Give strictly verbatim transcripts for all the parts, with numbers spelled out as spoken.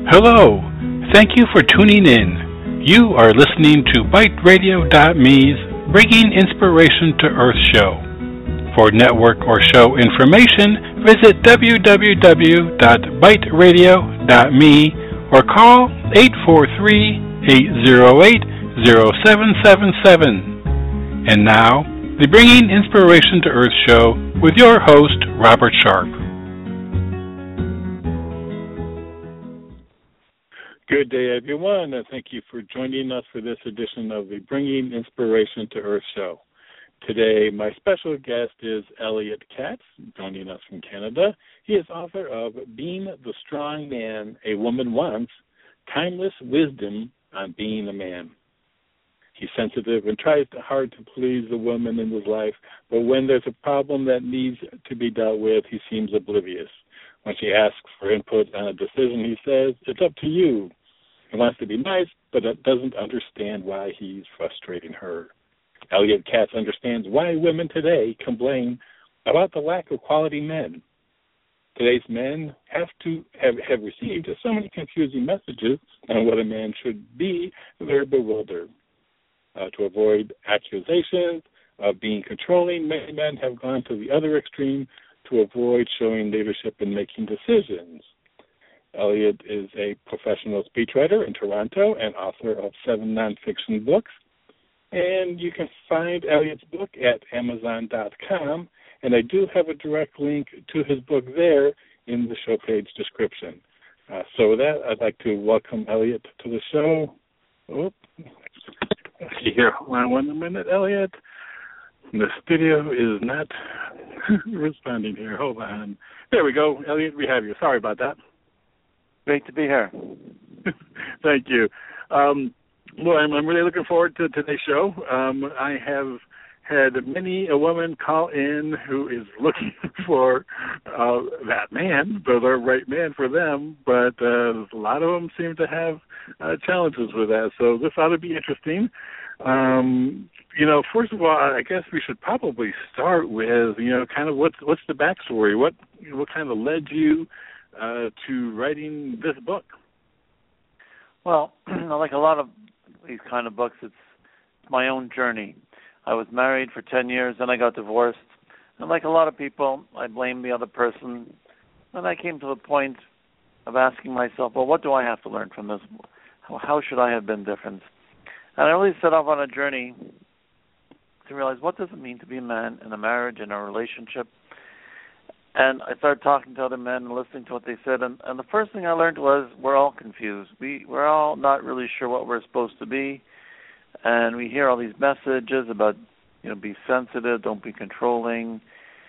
Hello, thank you for tuning in. You are listening to Byte Radio dot me's Bringing Inspiration to Earth show. For network or show information, visit w w w dot byte radio dot me or call eight four three, eight zero eight, zero seven seven seven. And now, the Bringing Inspiration to Earth show with your host, Robert Sharp. Good day, everyone, and thank you for joining us for this edition of the Bringing Inspiration to Earth show. Today, my special guest is Elliot Katz, joining us from Canada. He is author of Being the Strong Man a Woman Wants, Timeless Wisdom on Being a Man. He's sensitive and tries hard to please the woman in his life, but when there's a problem that needs to be dealt with, he seems oblivious. When she asks for input on a decision, he says, "It's up to you." He wants to be nice, but doesn't understand why he's frustrating her. Elliot Katz understands why women today complain about the lack of quality men. Today's men have to have, have received so many confusing messages on what a man should be, they're bewildered. Uh, to avoid accusations of being controlling, many men have gone to the other extreme to avoid showing leadership and making decisions. Elliot is a professional speechwriter in Toronto and author of seven nonfiction books. And you can find Elliot's book at amazon dot com, and I do have a direct link to his book there in the show page description. Uh, so with that, I'd like to welcome Elliot to the show. Oh, here, hold on one minute, Elliot. The studio is not responding here. Hold on. There we go. Elliot, we have you. Sorry about that. Great to be here. Thank you. Um, well, I'm, I'm really looking forward to today's show. Um, I have had many a woman call in who is looking for uh, that man, the right man for them, but uh, a lot of them seem to have uh, challenges with that. So this ought to be interesting. Um, you know, first of all, I guess we should probably start with, you know, kind of what's what's the backstory? What what kind of led you uh, to writing this book? Well, like a lot of these kind of books, it's my own journey. I was married for ten years, then I got divorced. And like a lot of people, I blamed the other person. And I came to the point of asking myself, well, what do I have to learn from this? How, how should I have been different? And I really set off on a journey to realize, what does it mean to be a man in a marriage, in a relationship? And I started talking to other men and listening to what they said. And, and the first thing I learned was we're all confused. We, we're all not really sure what we're supposed to be. And we hear all these messages about, you know, be sensitive, don't be controlling.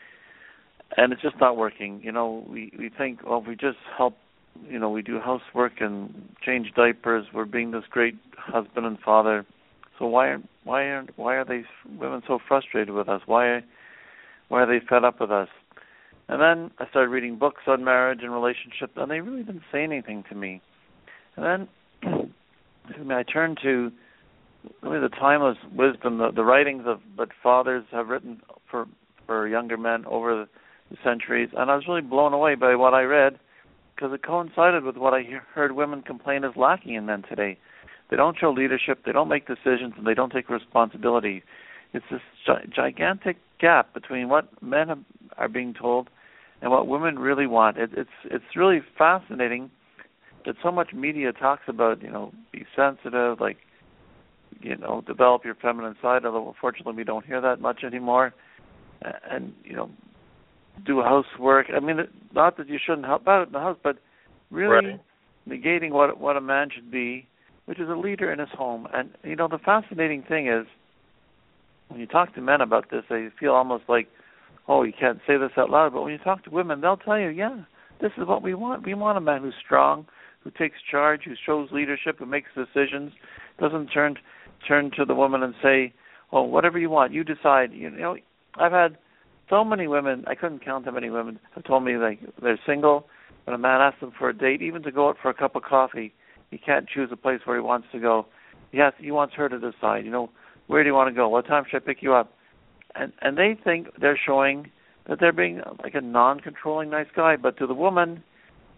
And it's just not working. You know, we, we think, well, if we just help, you know, we do housework and change diapers, we're being this great husband and father. So why are why are why are these women so frustrated with us? Why why are they fed up with us? And then I started reading books on marriage and relationships, and they really didn't say anything to me. And then excuse me, I turned to really the timeless wisdom, the, the writings of that fathers have written for for younger men over the centuries, and I was really blown away by what I read, because it coincided with what I heard women complain is lacking in men today. They don't show leadership, they don't make decisions, and they don't take responsibility. It's this gi- gigantic gap between what men have, are being told and what women really want. It, it's it's really fascinating that so much media talks about, you know, be sensitive, like, you know, develop your feminine side, although unfortunately we don't hear that much anymore, and, you know, do housework. I mean, not that you shouldn't help out in the house, but really right. negating what what a man should be, which is a leader in his home. And, you know, the fascinating thing is, when you talk to men about this, they feel almost like, oh, you can't say this out loud. But when you talk to women, they'll tell you, yeah, this is what we want. We want a man who's strong, who takes charge, who shows leadership, who makes decisions, doesn't turn turn to the woman and say, oh, whatever you want, you decide. You know, I've had so many women, I couldn't count how many women have told me like they're single, when a man asks them for a date, even to go out for a cup of coffee, he can't choose a place where he wants to go. He has, he wants her to decide, you know, where do you want to go? What time should I pick you up? And and they think they're showing that they're being like a non-controlling nice guy, but to the woman,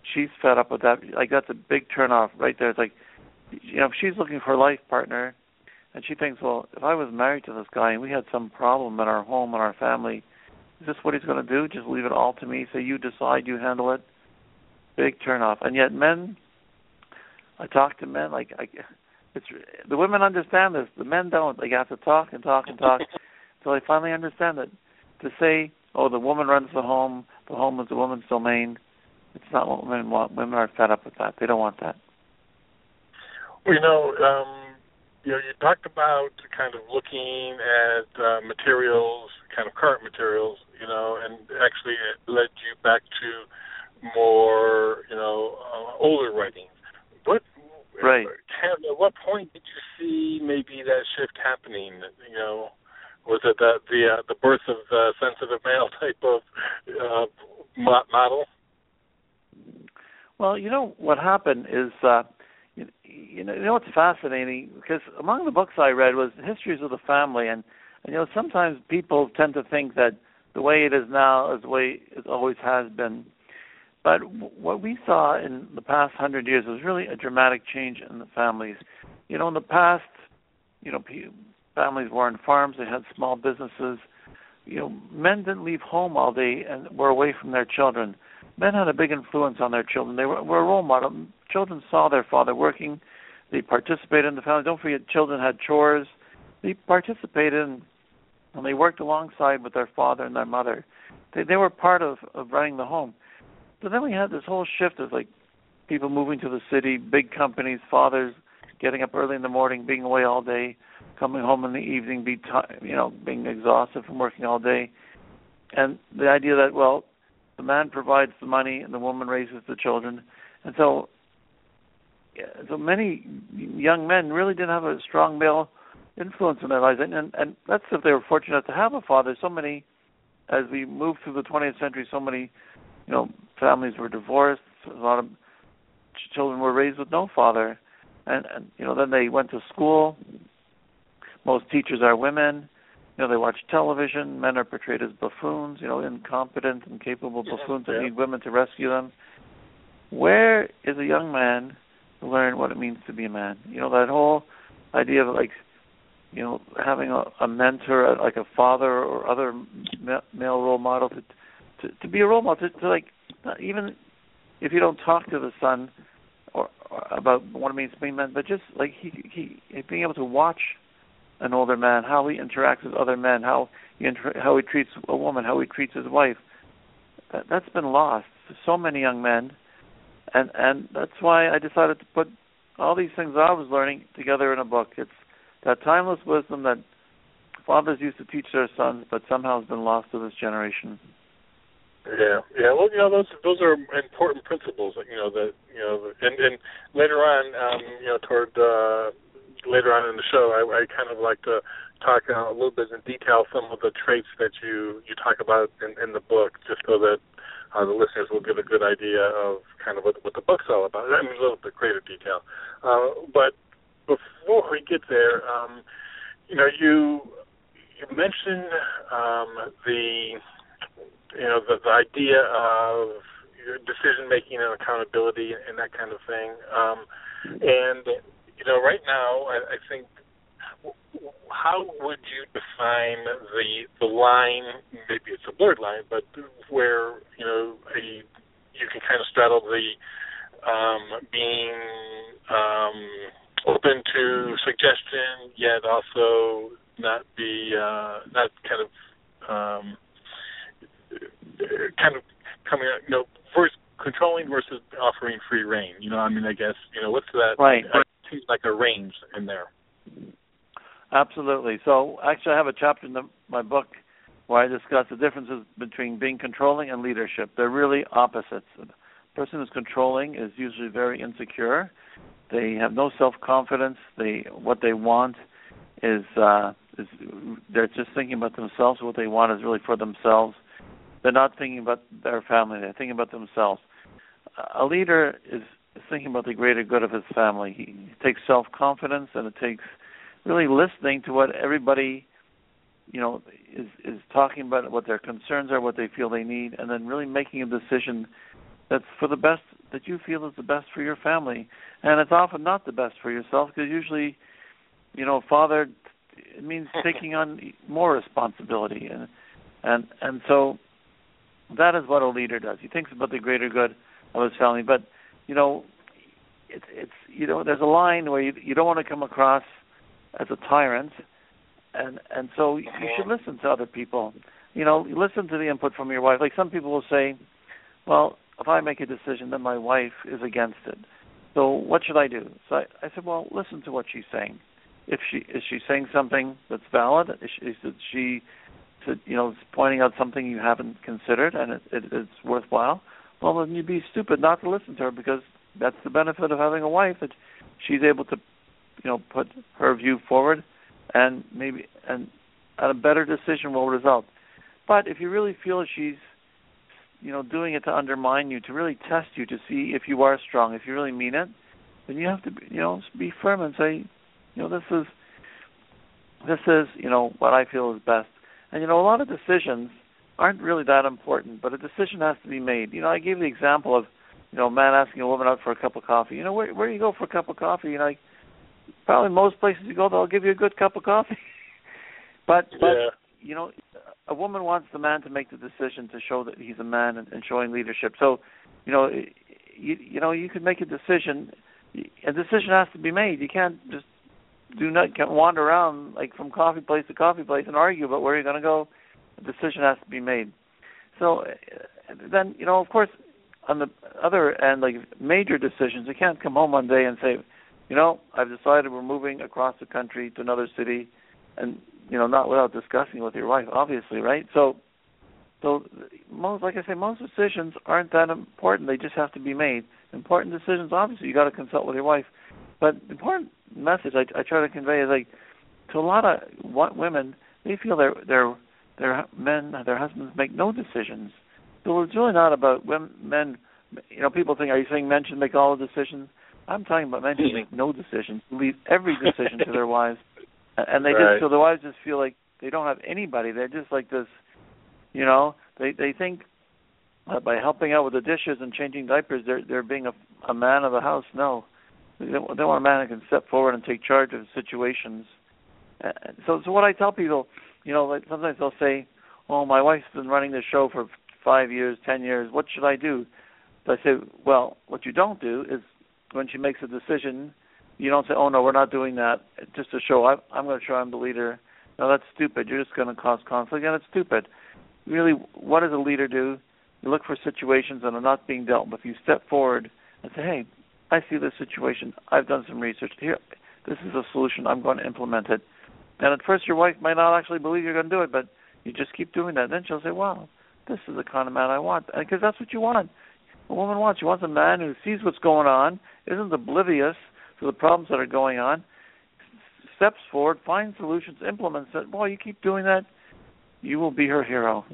she's fed up with that. Like, that's a big turnoff right there. It's like, you know, if she's looking for a life partner and she thinks, well, if I was married to this guy and we had some problem in our home and our family, is this what he's going to do? Just leave it all to me? Say, you decide, you handle it? Big turnoff. And yet men, I talk to men, like, I, it's the women understand this. The men don't. They have to talk and talk and talk until they finally understand it. To say, oh, the woman runs the home, the home is the woman's domain, it's not what women want. Women are fed up with that. They don't want that. Well, you know, um, you know, you talked about kind of looking at uh, materials, kind of current materials, you know, and actually it led you back to more, you know, uh, older writings. What, right. Have, at what point did you see maybe that shift happening? You know, was it the the, uh, the birth of the sensitive male type of uh, model? Well, you know what happened is. Uh, You, you know, you know what's fascinating, because among the books I read was histories of the family, and, and you know, sometimes people tend to think that the way it is now is the way it always has been. But w- what we saw in the past hundred years was really a dramatic change in the families. You know, in the past, you know, p- families were on farms, they had small businesses. You know, men didn't leave home all day and were away from their children. Men had a big influence on their children. They were, were a role model. Children saw their father working. They participated in the family. Don't forget, children had chores. They participated in, and they worked alongside with their father and their mother. They they were part of, of running the home. But then we had this whole shift of like people moving to the city, big companies, fathers getting up early in the morning, being away all day, coming home in the evening, be t- you know being exhausted from working all day, and the idea that well. The man provides the money and the woman raises the children. And so so many young men really didn't have a strong male influence in their lives. And, and, and that's if they were fortunate to have a father. So many, as we moved through the twentieth century, so many, you know, families were divorced. A lot of children were raised with no father. And, and you know, then they went to school. Most teachers are women. You know, they watch television. Men are portrayed as buffoons, you know, incompetent, incapable buffoons that need women to rescue them. Where is a young man to learn what it means to be a man? You know, that whole idea of, like, you know, having a, a mentor, like a father or other male role model to to, to be a role model, to, to like, even if you don't talk to the son or, or about what it means to be a man, but just, like, he, he being able to watch an older man, how he interacts with other men, how he inter- how he treats a woman, how he treats his wife. That, that's been lost to so many young men, and and that's why I decided to put all these things I was learning together in a book. It's that timeless wisdom that fathers used to teach their sons, but somehow has been lost to this generation. Yeah, yeah. Well, you know, those those are important principles. You know that you know, and and later on, um, you know, toward. Uh, Later on in the show, I, I kind of like to talk uh, a little bit in detail some of the traits that you, you talk about in, in the book, just so that uh, the listeners will get a good idea of kind of what, what the book's all about. I mean, a little bit greater detail. Uh, but before we get there, um, you know, you you mentioned um, the you know the, the idea of decision making and accountability and that kind of thing, um, and you know, right now, I, I think, how would you define the the line? Maybe it's a blurred line, but where you know a, you can kind of straddle the um, being um, open to suggestion, yet also not be uh, not kind of um, kind of coming out, you know, first controlling versus offering free reign. You know, I mean, I guess you know what's that? Right. I, like a range in there. Absolutely. So actually I have a chapter in the, my book where I discuss the differences between being controlling and leadership. They're really opposites. The person who's controlling is usually very insecure. They have no self-confidence. They what they want is, uh, is they're just thinking about themselves. What they want is really for themselves. They're not thinking about their family. They're thinking about themselves. A leader is thinking about the greater good of his family. He takes self-confidence, and it takes really listening to what everybody, you know, is is talking about, what their concerns are, what they feel they need, and then really making a decision that's for the best, that you feel is the best for your family. And it's often not the best for yourself, because usually, you know, father, it means taking on more responsibility. And, and, and so that is what a leader does. He thinks about the greater good of his family. But, you know, it's, it's you know, there's a line where you, you don't want to come across as a tyrant. And, and so you should listen to other people. You know, listen to the input from your wife. Like some people will say, well, if I make a decision, then my wife is against it. So what should I do? So I, I said, well, listen to what she's saying. If she is she saying something that's valid, is she, is she you know, pointing out something you haven't considered and it, it, it's worthwhile, well, then you'd be stupid not to listen to her, because that's the benefit of having a wife, that she's able to, you know, put her view forward, and maybe and a better decision will result. But if you really feel she's, you know, doing it to undermine you, to really test you, to see if you are strong, if you really mean it, then you have to, you know, be firm and say, you know, this is, this is, you know, what I feel is best. And, you know, a lot of decisions aren't really that important, but a decision has to be made. You know, I gave the example of, you know, a man asking a woman out for a cup of coffee. You know, where where do you go for a cup of coffee? You know, like, probably most places you go, they'll give you a good cup of coffee. but, but yeah. you know, a woman wants the man to make the decision to show that he's a man and, and showing leadership. So, you know, you, you know, you can make a decision. A decision has to be made. You can't just do not can't wander around like from coffee place to coffee place and argue about where you're going to go. A decision has to be made. So then, you know, of course, on the other end, like major decisions, you can't come home one day and say, you know, I've decided we're moving across the country to another city, and, you know, not without discussing with your wife, obviously, right? So, so most, like I say, most decisions aren't that important. They just have to be made. Important decisions, obviously, you got to consult with your wife. But the important message I, I try to convey is, like, to a lot of women, they feel their their their men, their husbands make no decisions. So it's really not about women, men. You know, people think, are you saying men should make all the decisions? I'm talking about men should make no decisions, leave every decision to their wives, and they right. just so the wives just feel like they don't have anybody. They're just like this, you know. They they think that by helping out with the dishes and changing diapers, they're they're being a, a man of the house. No, they, they want a man who can step forward and take charge of situations. Uh, so so what I tell people, you know, like sometimes they'll say, "Oh, my wife's been running this show for five years, ten years. What should I do?" So I say, "Well, what you don't do is, when she makes a decision, you don't say, 'Oh no, we're not doing that,' just to show I, I'm going to show I'm the leader." No, that's stupid. You're just going to cause conflict, and it's stupid. Really, what does a leader do? You look for situations that are not being dealt with. You step forward and say, "Hey, I see this situation. I've done some research. Here, this is a solution. I'm going to implement it." And at first, your wife might not actually believe you're going to do it, but you just keep doing that. Then she'll say, "Wow, this is the kind of man I want," because that's what you want. A woman wants. She wants a man who sees what's going on, isn't oblivious to the problems that are going on, steps forward, finds solutions, implements it. Boy, you keep doing that, you will be her hero.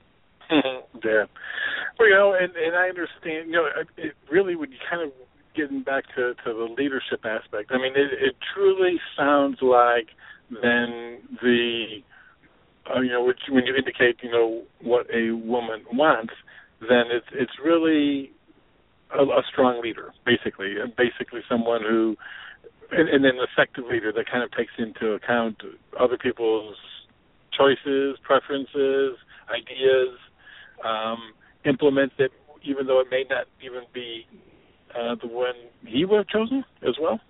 Yeah. Well, you know, and, and I understand, you know, it really, when you kind of getting back to, to the leadership aspect, I mean, it, it truly sounds like then the, uh, you know, which, when you indicate, you know, what a woman wants, then it's it's really a, a strong leader, basically, basically someone who, and, and an effective leader that kind of takes into account other people's choices, preferences, ideas, um, implements it, even though it may not even be uh, the one he would have chosen as well.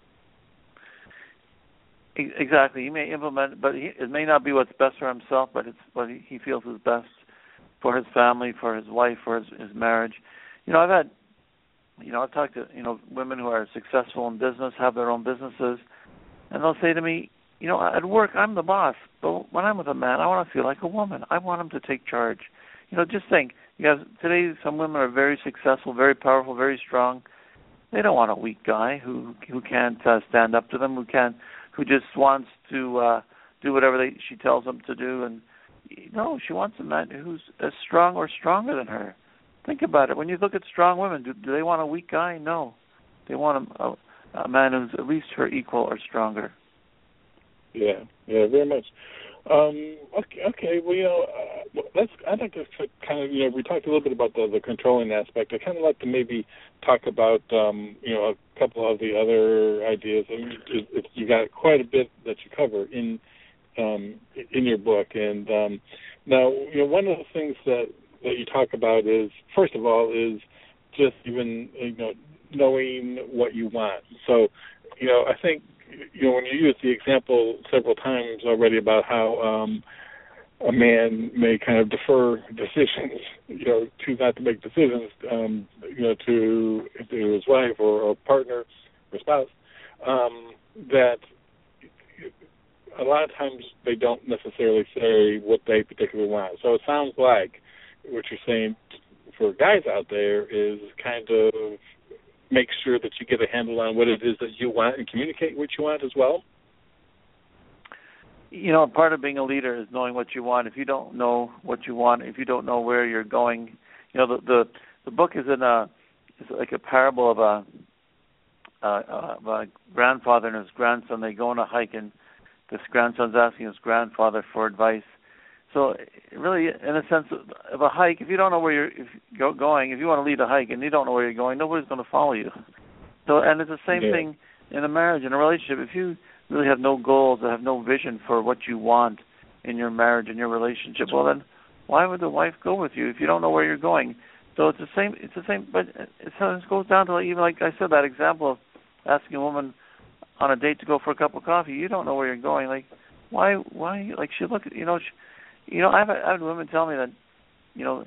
Exactly. He may implement, but he, it may not be what's best for himself, but it's what he, he feels is best for his family, for his wife, for his, his marriage. You know, I've had, you know, I've talked to, you know, women who are successful in business, have their own businesses, and they'll say to me, you know, at work, I'm the boss, but when I'm with a man, I want to feel like a woman. I want him to take charge. You know, just think, you have, today some women are very successful, very powerful, very strong. They don't want a weak guy who who can't uh, stand up to them, who can't, who just wants to uh, do whatever they, she tells them to do. And no, she wants a man who's as strong or stronger than her. Think about it. When you look at strong women, do, do they want a weak guy? No. They want a, a, a man who's at least her equal or stronger. Yeah, yeah, very much. Um, okay, okay. Well, you know, uh, let's. I'd like to kind of, you know, we talked a little bit about the, the controlling aspect. I'd kind of like to maybe talk about, um, you know, a couple of the other ideas. I mean, it, it, you got quite a bit that you cover in um, in your book, and um, now, you know, one of the things that that you talk about is, first of all, is just even, you know, knowing what you want. So, you know, I think, you know, when you use the example several times already about how um, a man may kind of defer decisions, you know, choose not to make decisions, um, you know, to, to his wife or a partner or spouse, um, that a lot of times they don't necessarily say what they particularly want. So it sounds like what you're saying for guys out there is kind of make sure that you get a handle on what it is that you want and communicate what you want as well. You know, part of being a leader is knowing what you want. If you don't know what you want, if you don't know where you're going, you know, the the, the book is in a is like a parable of a, uh, of a grandfather and his grandson. They go on a hike, and this grandson's asking his grandfather for advice. So, really, in a sense of a hike, if you don't know where you're if you're going, if you want to lead a hike and you don't know where you're going, nobody's going to follow you. So, and it's the same yeah. thing in a marriage, in a relationship. If you really have no goals or have no vision for what you want in your marriage and your relationship, well, then why would the wife go with you if you don't know where you're going? So it's the same. It's the same, but it sometimes goes down to, like, even like I said, that example of asking a woman on a date to go for a cup of coffee. You don't know where you're going. Like, why? Why? Like, she look at you know. She, You know, I've, I've had women tell me that, you know,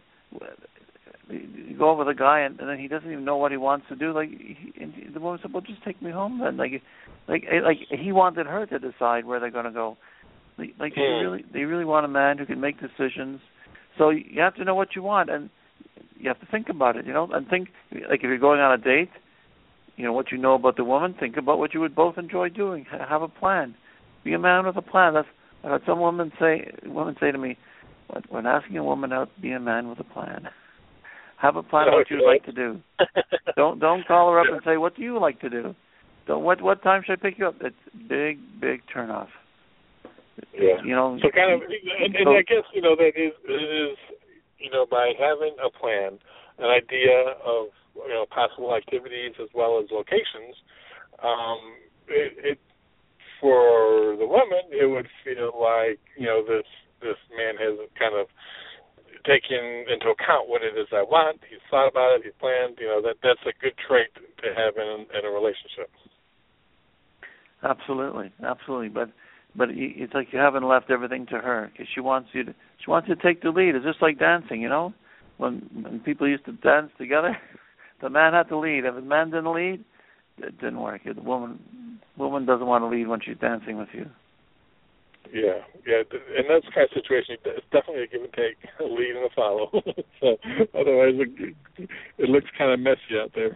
you go over with a guy and, and then he doesn't even know what he wants to do. Like, he, and the woman said, "Well, just take me home then." Like, like, like he wanted her to decide where they're going to go. Like, like they really, they really want a man who can make decisions. So you have to know what you want, and you have to think about it. You know, and think like if you're going on a date, you know what you know about the woman. Think about what you would both enjoy doing. Have a plan. Be a man with a plan. That's I had some women say, women say to me, when asking a woman out, be a man with a plan. Have a plan of what you'd like to do. don't don't call her up and say, what do you like to do? Don't what what time should I pick you up? It's big big turnoff. Yeah. You know. So kind of, and, and so, I guess you know that is it is you know by having a plan, an idea of you know possible activities as well as locations. Um, it. it For the woman, it would feel like, you know, this this man has kind of taken into account what it is I want. He's thought about it. He's planned. You know, that that's a good trait to have in, in a relationship. Absolutely, absolutely. But but it's like you haven't left everything to her because she wants you to. She wants you to take the lead. It's just like dancing, you know. When when people used to dance together, the man had to lead. If the man didn't lead, it didn't work. The woman woman doesn't want to lead when she's dancing with you. Yeah, yeah, and that's the kind of situation. It's definitely a give and take, a lead and a follow. So otherwise, it, it looks kind of messy out there.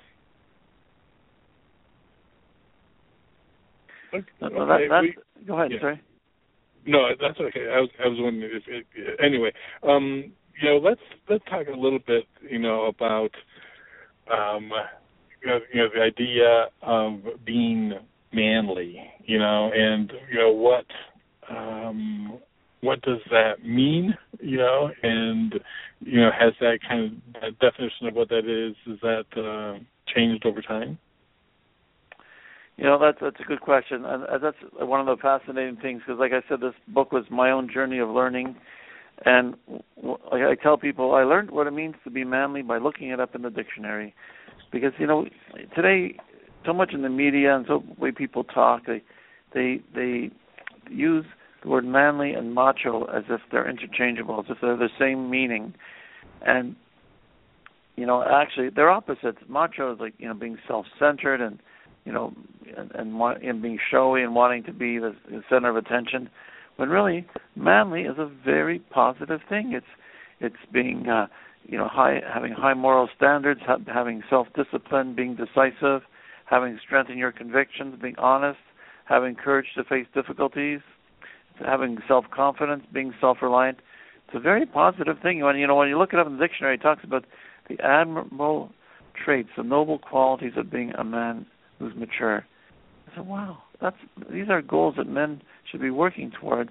Okay, no, that, that's, we, go ahead, yeah. sorry. No, that's okay. I was I was wondering if it, anyway. Um, you know, let's let's talk a little bit, you know, about um, you know, you know, the idea of being manly, you know, and you know what um, what does that mean, you know, and you know, has that kind of that definition of what that is, is that uh, changed over time? You know, that's that's a good question, and that's one of the fascinating things because, like I said, this book was my own journey of learning, and like I tell people, I learned what it means to be manly by looking it up in the dictionary, because you know, today, so much in the media and so the way people talk, they they they use the word manly and macho as if they're interchangeable, as if they're the same meaning, and you know, actually they're opposites. Macho is like, you know, being self-centered and you know, and, and, and being showy and wanting to be the, the center of attention, when really manly is a very positive thing. It's it's being uh, you know high, having high moral standards, ha- having self-discipline, being decisive, having strength in your convictions, being honest, having courage to face difficulties, having self-confidence, being self-reliant. It's a very positive thing. When you know when you look it up in the dictionary, it talks about the admirable traits, the noble qualities of being a man who's mature. I said, wow, that's these are goals that men should be working towards,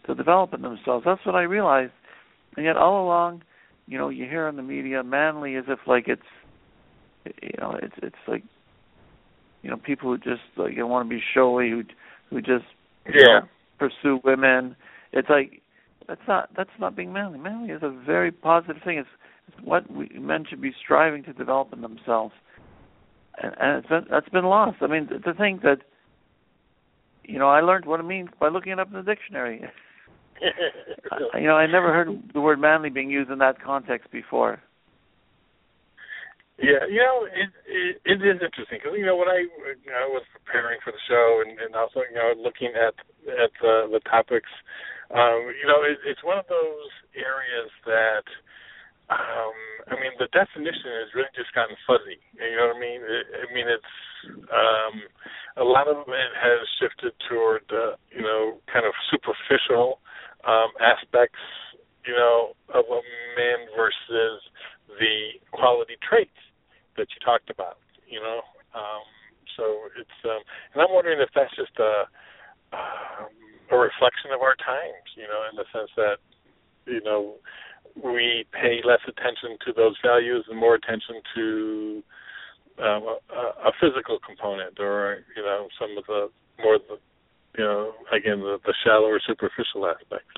to developing themselves. That's what I realized. And yet all along, you know, you hear in the media manly as if like it's, you know, it's it's like, you know, people who just like you know, want to be showy, who who just yeah you know, pursue women. It's like that's not that's not being manly. Manly is a very positive thing. It's, it's what we, men should be striving to develop in themselves, and, and it's been, that's been lost. I mean, to, to think that, you know, I learned what it means by looking it up in the dictionary. I, you know, I never heard the word manly being used in that context before. Yeah, you know, it it, it is interesting because you know when I you know, was preparing for the show and, and also you know looking at at the, the topics, um, you know, it, it's one of those areas that um, I mean the definition has really just gotten fuzzy. You know what I mean? It, I mean it's um, a lot of it has shifted toward uh, you know kind of superficial um, aspects, you know, of a man versus the quality traits that you talked about, you know. Um, so it's, um, and I'm wondering if that's just a, um, a reflection of our times, you know, in the sense that, you know, we pay less attention to those values and more attention to um, a, a physical component, or you know, some of the more, the, you know, again, the, the shallower, superficial aspects.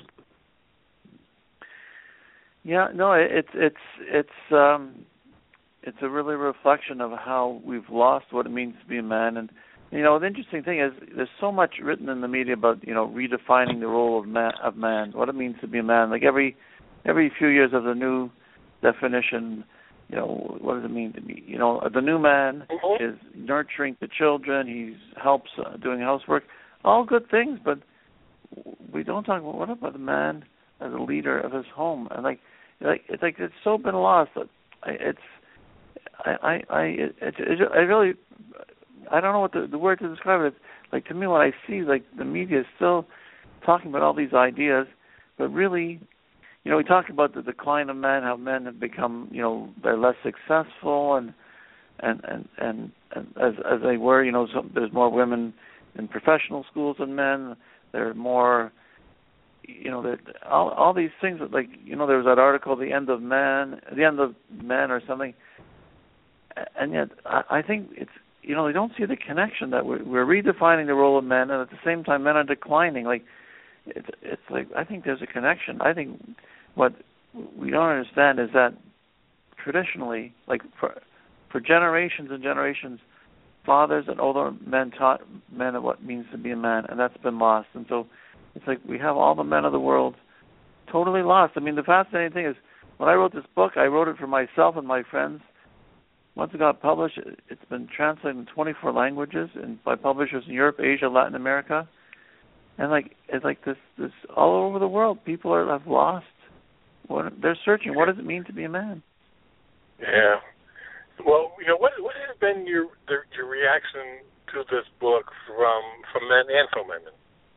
Yeah, no, it's it's it's um, it's a really reflection of how we've lost what it means to be a man. And you know, the interesting thing is, there's so much written in the media about you know redefining the role of man, of man, what it means to be a man. Like every every few years of the new definition, you know, what does it mean to be? You know, the new man mm-hmm. is nurturing the children. He helps uh, doing housework, all good things. But we don't talk about what about the man as a leader of his home. And like, like it's like it's so been lost. It's, I, I, I, it, it, it, I really, I don't know what the, the word to describe it. It's like to me when I see like the media is still talking about all these ideas, but really, you know, we talk about the decline of men, how men have become, you know, they're less successful, and and and and, and as as they were, you know, some, there's more women in professional schools than men. There are more. You know, that all all these things that, like, you know, there was that article, the end of man, the end of men or something, and yet I, I think it's, you know, they don't see the connection that we're, we're redefining the role of men, and at the same time men are declining. Like, it's it's like I think there's a connection. I think what we don't understand is that traditionally, like for for generations and generations, fathers and older men taught men of what it means to be a man, and that's been lost. And so it's like we have all the men of the world totally lost. I mean, the fascinating thing is, when I wrote this book, I wrote it for myself and my friends. Once it got published, it's been translated in twenty-four languages and by publishers in Europe, Asia, Latin America. And like it's like this, this all over the world, people are have lost. What, they're searching. What does it mean to be a man? Yeah. Well, you know, what what has been your your reaction to this book from from men and from women?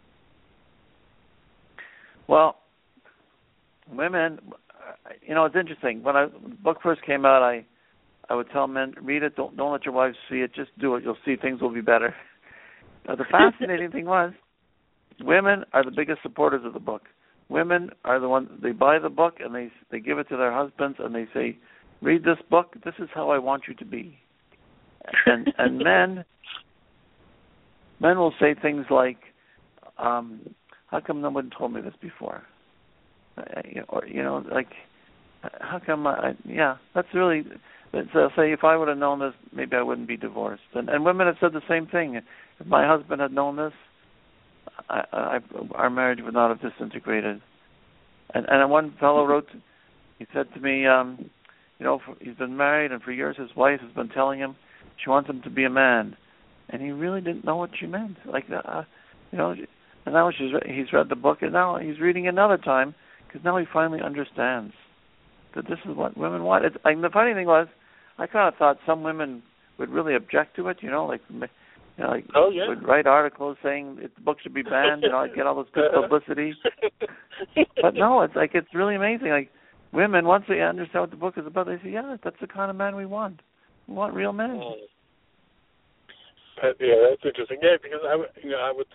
Well, women, you know, it's interesting. When, I, when the book first came out, I I would tell men, read it, don't don't let your wives see it, just do it. You'll see things will be better. Now, the fascinating thing was, women are the biggest supporters of the book. Women are the ones, they buy the book and they they give it to their husbands and they say, read this book, this is how I want you to be. And and men, men will say things like, um, how come no one told me this before? Or, you know, like, how come I, yeah, that's really, they'll say, if I would have known this, maybe I wouldn't be divorced. And, and women have said the same thing. If my husband had known this, I, I, our marriage would not have disintegrated. And, and one fellow wrote, he said to me, um, you know, for, he's been married, and for years his wife has been telling him she wants him to be a man. And he really didn't know what she meant. Like, uh, you know, and now she's, he's read the book, and now he's reading it another time, because now he finally understands that this is what women want. It's, and the funny thing was, I kind of thought some women would really object to it, you know, like, you know, like oh, yeah. would write articles saying it, the book should be banned, you know, I'd get all this good publicity. But no, it's like, it's really amazing. Like, women, once they understand what the book is about, they say, yeah, that's the kind of man we want. We want real men. Oh. Uh, yeah, that's interesting. Yeah, because I, you know, I would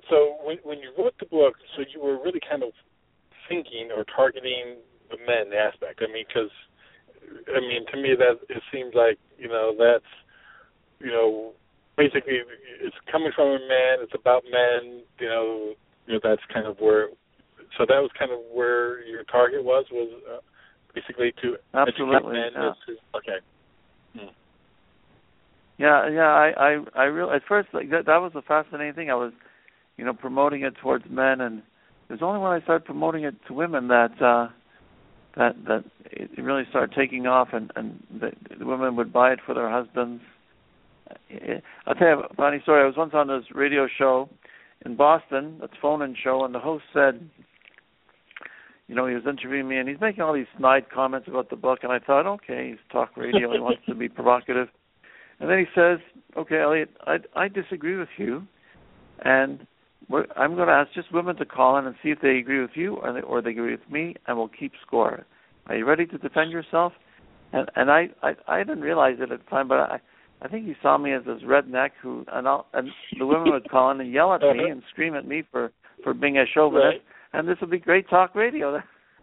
so when when you wrote the book, so you were really kind of thinking or targeting the men aspect. I mean, because I mean, to me that it seems like you know that's you know basically it's coming from a man. It's about men. You know, you know that's kind of where. So that was kind of where your target was was uh, basically to Absolutely, educate men. yeah. As to, okay. Hmm. Yeah, yeah. I, I, I really at first like that. That was the fascinating thing. I was, you know, promoting it towards men, and it was only when I started promoting it to women that uh, that that it really started taking off, and and the, the women would buy it for their husbands. I'll tell you a funny story. I was once on this radio show in Boston, that's phone-in show, and the host said, you know, he was interviewing me, and he's making all these snide comments about the book, and I thought, okay, he's talk radio, he wants to be provocative. And then he says, okay, Elliot, I, I disagree with you, and we're, I'm going to ask just women to call in and see if they agree with you or they, or they agree with me, and we'll keep score. Are you ready to defend yourself? And and I, I, I didn't realize it at the time, but I, I think he saw me as this redneck who, and, I'll, and the women would call in and yell at me and scream at me for, for being a chauvinist, right. And this would be great talk radio.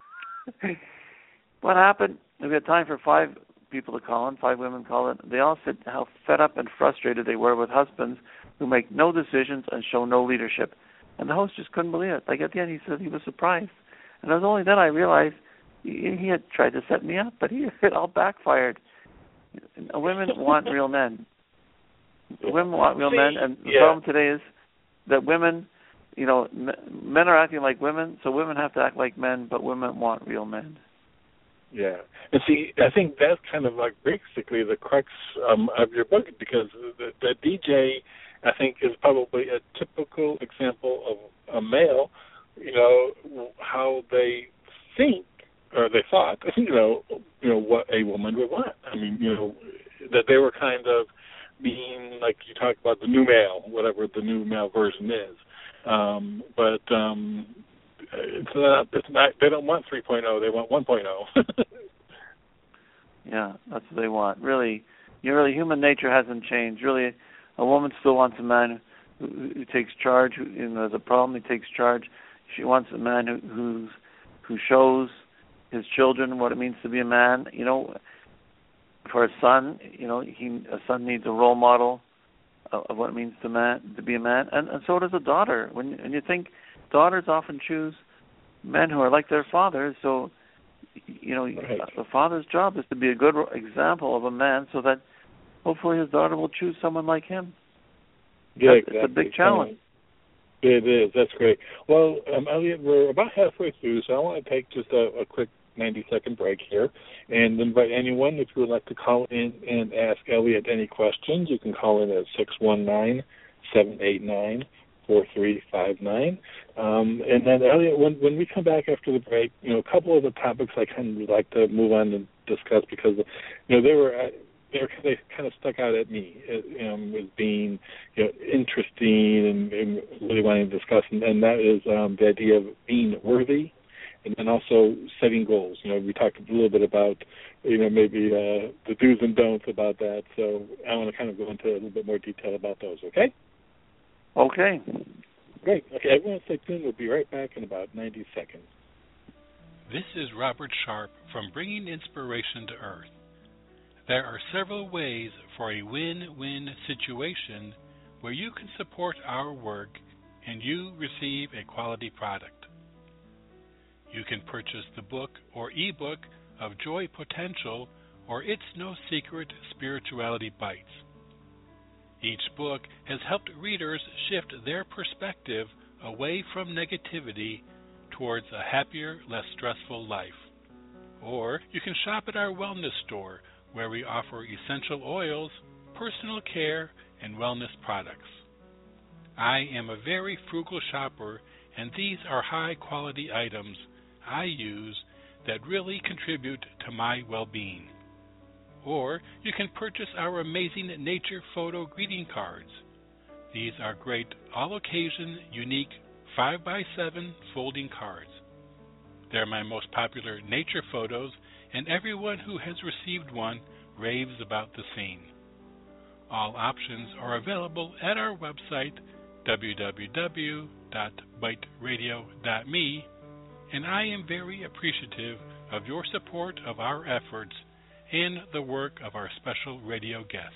What happened? We had time for five people to call in, five women call in. They all said how fed up and frustrated they were with husbands who make no decisions and show no leadership. And the host just couldn't believe it. Like at the end, he said he was surprised. And it was only then I realized he, he had tried to set me up, but he it all backfired. Women want real men. Women want real men, and the yeah. problem today is that women, you know, men are acting like women, so women have to act like men, but women want real men. Yeah, and see, I think that's kind of like basically the crux um, of your book, because the, the D J, I think, is probably a typical example of a male, you know, how they think or they thought, you know, you know what a woman would want. I mean, you know, that they were kind of being like you talked about the new male, whatever the new male version is. Um, but um, it's not, it's not. They don't want three point oh. They want one point oh. Yeah, that's what they want. Really, you know, really, human nature hasn't changed. Really, a woman still wants a man who, who takes charge. Who, you know, there's a problem, he takes charge. She wants a man who who's, who shows his children what it means to be a man. You know, for a son, you know, he a son needs a role model of, of what it means to man to be a man, and, and so does a daughter. When and you think daughters often choose men who are like their fathers, so you know, right. The father's job is to be a good example of a man, so that hopefully his daughter will choose someone like him. Yeah, That's, exactly. It's a big challenge. It is. That's great. Well, um, Elliot, we're about halfway through, so I want to take just a, a quick ninety-second break here and invite anyone, if you would like to call in and ask Elliot any questions, you can call in at six one nine, seven eight nine, four three five nine. Um, and then, Elliot, when, when we come back after the break, you know, a couple of the topics I kind of would like to move on and discuss because, you know, they were uh, they were they kind of stuck out at me um, as being, you know, interesting and, and really wanting to discuss, and, and that is um, the idea of being worthy, and then also setting goals. You know, we talked a little bit about, you know, maybe uh, the do's and don'ts about that. So I want to kind of go into a little bit more detail about those. Okay. Okay. Great. Okay, everyone stay tuned. We'll be right back in about ninety seconds. This is Robert Sharp from Bringing Inspiration to Earth. There are several ways for a win-win situation where you can support our work and you receive a quality product. You can purchase the book or ebook of Joy Potential or It's No Secret Spirituality Bites. Each book has helped readers shift their perspective away from negativity towards a happier, less stressful life. Or you can shop at our wellness store, where we offer essential oils, personal care, and wellness products. I am a very frugal shopper, and these are high-quality items I use that really contribute to my well-being. Or you can purchase our amazing nature photo greeting cards. These are great all-occasion, unique five by seven folding cards. They're my most popular nature photos, and everyone who has received one raves about the scene. All options are available at our website, w w w dot byte radio dot me, and I am very appreciative of your support of our efforts and the work of our special radio guests.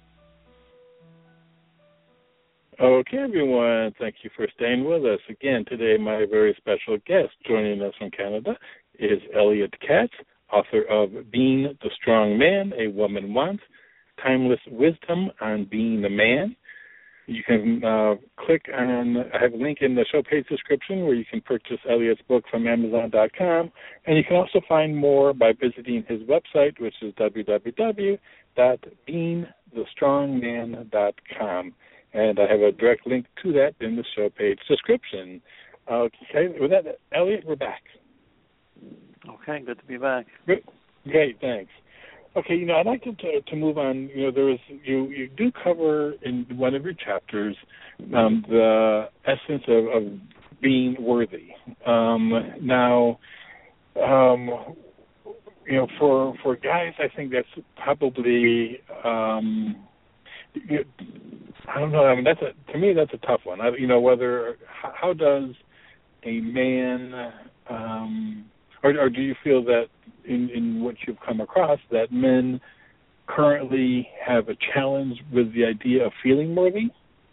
Okay, everyone, thank you for staying with us. Again, today my very special guest joining us from Canada is Elliot Katz, author of Being the Strong Man A Woman Wants, Timeless Wisdom on Being the Man. You can uh, click on, I have a link in the show page description where you can purchase Elliot's book from amazon dot com, and you can also find more by visiting his website, which is w w w dot being the strong man dot com. And I have a direct link to that in the show page description. Okay, with that, Elliot, we're back. Okay, good to be back. Great, Great thanks. Okay, you know, I'd like to, to to move on. You know, there is you you do cover in one of your chapters um, the essence of, of being worthy. Um, now, um, you know, for for guys, I think that's probably um, you know, I don't know. I mean, that's a to me that's a tough one. I, you know, whether how, how does a man um, or, or do you feel that in, in what you've come across that men currently have a challenge with the idea of feeling worthy?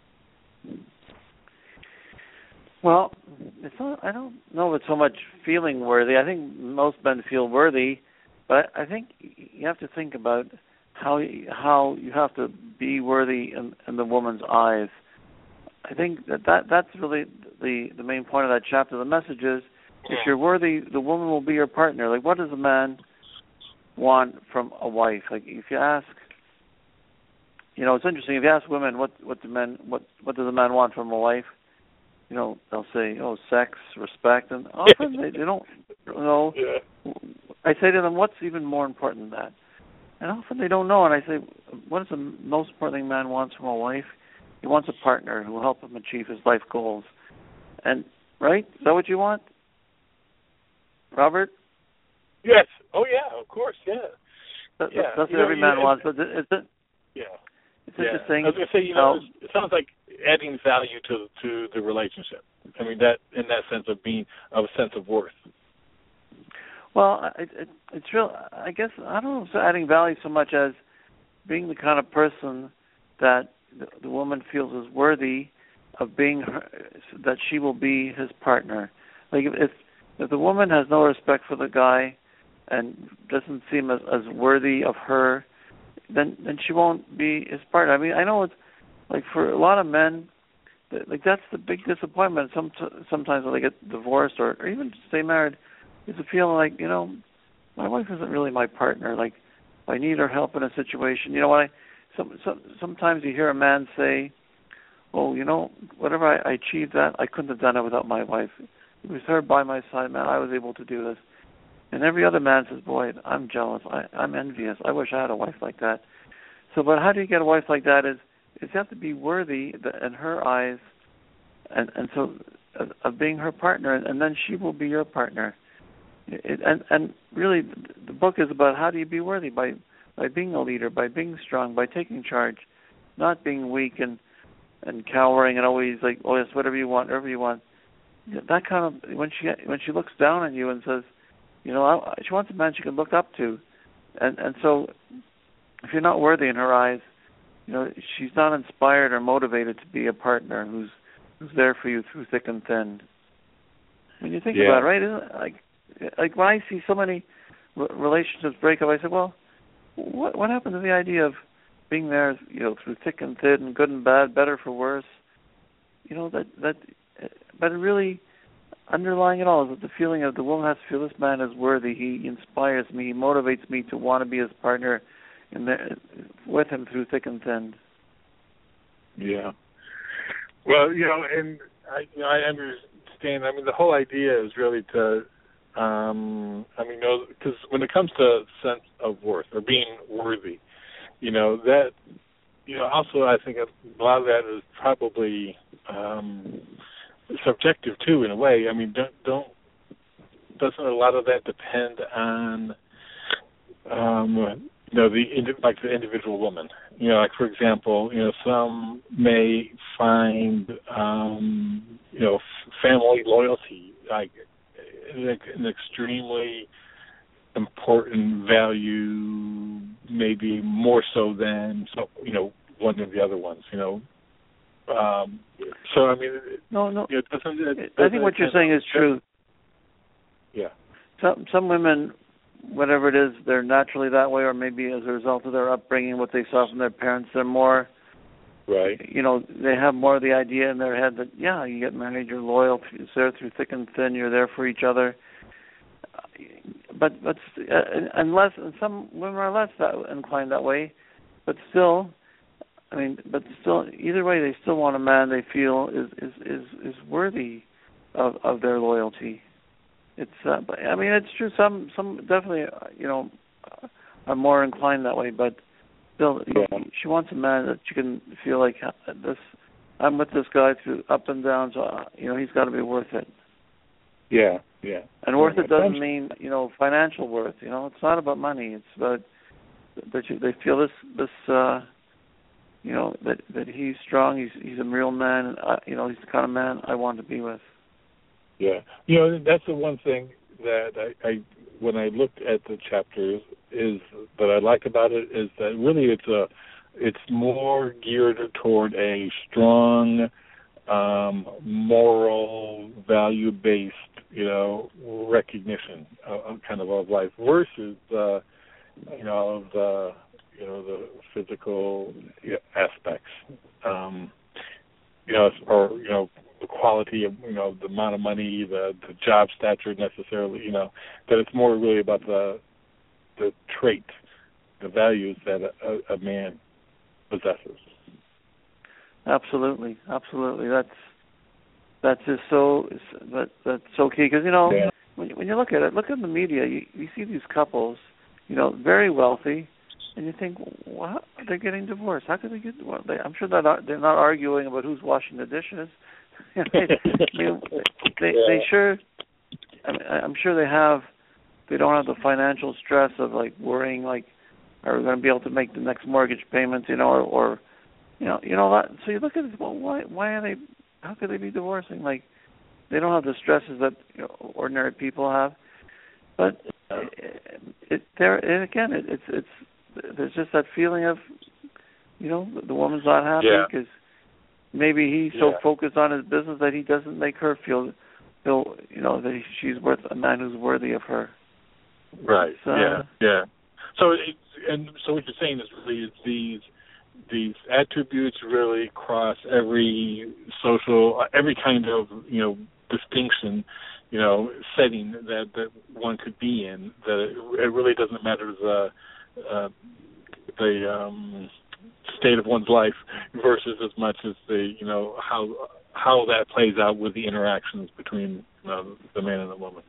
Well, it's not, I don't know if it's so much feeling worthy. I think most men feel worthy, but I think you have to think about how how you have to be worthy in, in the woman's eyes. I think that, that that's really the, the main point of that chapter. The message is, if you're worthy, the woman will be your partner. Like, what does a man want from a wife? Like, if you ask, you know, it's interesting. If you ask women, what what do men what what does a man want from a wife? You know, they'll say, oh, sex, respect, and often they, they don't know. Yeah. I say to them, what's even more important than that? And often they don't know. And I say, what is the most important thing a man wants from a wife? He wants a partner who will help him achieve his life goals. And right, is that what you want? Robert? Yes. Oh, yeah, of course, yeah. That, yeah. That's you what every know, man yeah, wants. But it's, it's, yeah. it's yeah. interesting. I was going to say, you know, it sounds like adding value to to the relationship. I mean, that in that sense of being, of a sense of worth. Well, it, it, it's real. I guess, I don't know if it's adding value so much as being the kind of person that the, the woman feels is worthy of being her, that she will be his partner. Like, if, if If the woman has no respect for the guy and doesn't seem as, as worthy of her, then then she won't be his partner. I mean, I know it's like for a lot of men, like that's the big disappointment. Some sometimes when they get divorced or, or even stay married, is a feeling like, you know, my wife isn't really my partner. Like, I need her help in a situation. You know what? I some, some sometimes you hear a man say, "Oh, you know, whatever I, I achieved that, I couldn't have done it without my wife. It was her by my side, man. I was able to do this." And every other man says, boy, I'm jealous. I, I'm envious. I wish I had a wife like that. So, but how do you get a wife like that is, is you have to be worthy in her eyes and, and so of, of being her partner, and then she will be your partner. It, and, and really, the book is about how do you be worthy, by, by being a leader, by being strong, by taking charge, not being weak and, and cowering and always like, oh, yes, whatever you want, whatever you want. That kind of, when she when she looks down on you and says, you know, I, she wants a man she can look up to, and and so if you're not worthy in her eyes, you know, she's not inspired or motivated to be a partner who's who's there for you through thick and thin. When you think yeah. about it, right? Isn't it like like when I see so many relationships break up, I say, well, what what happened to the idea of being there, you know, through thick and thin, good and bad, better for worse? You know, that that. But really, underlying it all is that the feeling of the woman has to feel this man is worthy. He inspires me. He motivates me to want to be his partner in the, with him through thick and thin. Yeah. Well, you know, and I, you know, I understand. I mean, the whole idea is really to, um, I mean, because when it comes to sense of worth or being worthy, you know, that, you know, also I think a lot of that is probably um, subjective too, in a way. I mean, don't, don't doesn't a lot of that depend on, um, you know, the like the individual woman. You know, like for example, you know, some may find, um, you know, family loyalty like an extremely important value, maybe more so than, you know, one of the other ones. You know, um, so I mean, no, no. You know, it doesn't, it doesn't, I think what you're saying is true. Yeah. Some some women, whatever it is, they're naturally that way, or maybe as a result of their upbringing, what they saw from their parents, they're more, right. You know, they have more of the idea in their head that, yeah, you get married, you're loyal, you're there through thick and thin, you're there for each other. But but uh, unless and some women are less that inclined that way, but still, I mean, but still, either way, they still want a man they feel is is is, is worthy of, of their loyalty. It's, uh, I mean, it's true. Some, some definitely, you know, are more inclined that way. But still, yeah. you know, she wants a man that she can feel like this. I'm with this guy through up and down, so uh, you know, he's got to be worth it. Yeah, yeah. And worth it doesn't mean, you know, financial worth. You know, it's not about money. It's about that you, they feel this, this, uh, you know, that that he's strong. He's he's a real man. And I, you know, he's the kind of man I want to be with. Yeah, you know, that's the one thing that I, I when I looked at the chapters is that I like about it is that really it's a it's more geared toward a strong, um, moral, value-based, you know, recognition of, kind of of life versus uh, you know of the you know the physical aspects, um, you know, or you know. the quality of, you know, the amount of money, the, the job stature necessarily, you know, that it's more really about the the traits, the values that a, a man possesses. Absolutely, absolutely. That's that's just so that that's so key because you know yeah. when when you look at it, look at the media, you, you see these couples, you know, very wealthy, and you think, what? They're getting divorced. How could they get divorced? They, I'm sure that they're not arguing about who's washing the dishes. they, they, yeah. they sure. I mean, I'm sure they have. They don't have the financial stress of like worrying, like, are we going to be able to make the next mortgage payments? You know, or, or you know, you know that. So you look at it. Well, why? Why are they? How could they be divorcing? Like, they don't have the stresses that, you know, ordinary people have. But it, it, there, and again, it, it's it's there's just that feeling of, you know, the woman's not happy because. Yeah. Maybe he's yeah. so focused on his business that he doesn't make her feel, feel you know, that she's worth a man who's worthy of her. Right. So, yeah. Yeah. So, it, and so what you're saying is really is these these attributes really cross every social, every kind of, you know, distinction, you know, setting that that one could be in. That it, it really doesn't matter the uh, the um, state of one's life versus as much as the, you know, how how that plays out with the interactions between uh, the man and the woman.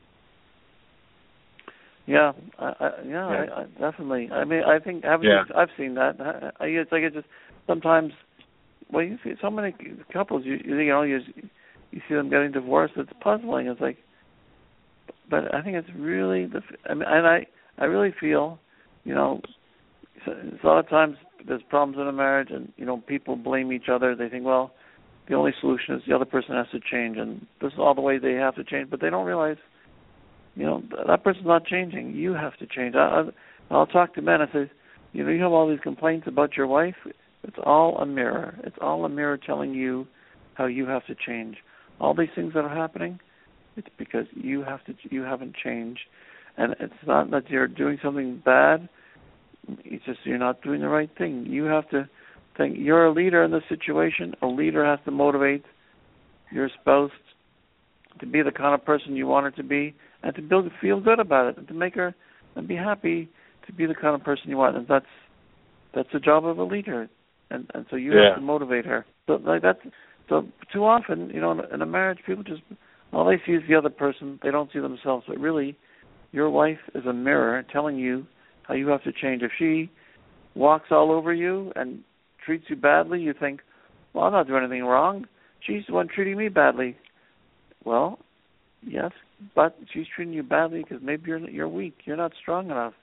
Yeah, I, I, yeah, yeah. I, I definitely. I mean, I think having yeah. I've seen that. I, it's like it just sometimes. Well, you see so many couples. You you know you you see them getting divorced. It's puzzling. It's like, but I think it's really the. I mean, and I I really feel, you know, a lot of times there's problems in a marriage, and you know people blame each other. They think, well, the only solution is the other person has to change, and this is all the way they have to change. But they don't realize, you know, that person's not changing. You have to change. I, I'll talk to men. I say, you know, you have all these complaints about your wife. It's all a mirror. It's all a mirror telling you how you have to change. All these things that are happening, it's because you have to. You haven't changed, and it's not that you're doing something bad. It's just you're not doing the right thing. You have to think you're a leader in this situation. A leader has to motivate your spouse to be the kind of person you want her to be, and to build, feel good about it, and to make her and be happy to be the kind of person you want. And that's that's the job of a leader. And and so you yeah. have to motivate her. So like that's so too often, you know, in, in a marriage, people just all they see is the other person. They don't see themselves. But really, your wife is a mirror telling you how you have to change. If she walks all over you and treats you badly, you think, well, I'm not doing anything wrong. She's the one treating me badly. Well, yes, but she's treating you badly because maybe you're you're weak. You're not strong enough.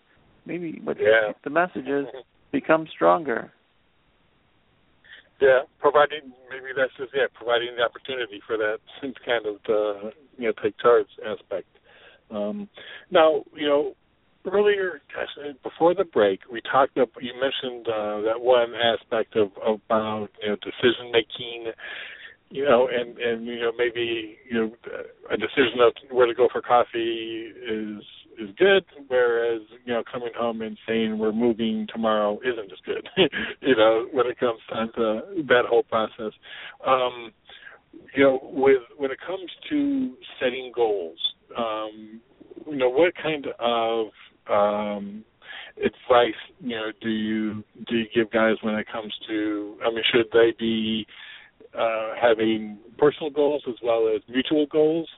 maybe what yeah. the message is become stronger. Yeah, providing maybe that's just yeah, providing the opportunity for that kind of uh, you know take charge aspect. Um, now you know earlier, gosh, before the break, we talked about you mentioned uh, that one aspect of about you know decision making. You know, and, and you know maybe you know a decision of where to go for coffee is is good, whereas you know coming home and saying we're moving tomorrow isn't as good. you know, when it comes time to that whole process. Um, you know, with when it comes to setting goals, um, you know, what kind of um, advice you know do you do you give guys when it comes to? I mean, should they be Uh, having personal goals as well as mutual goals?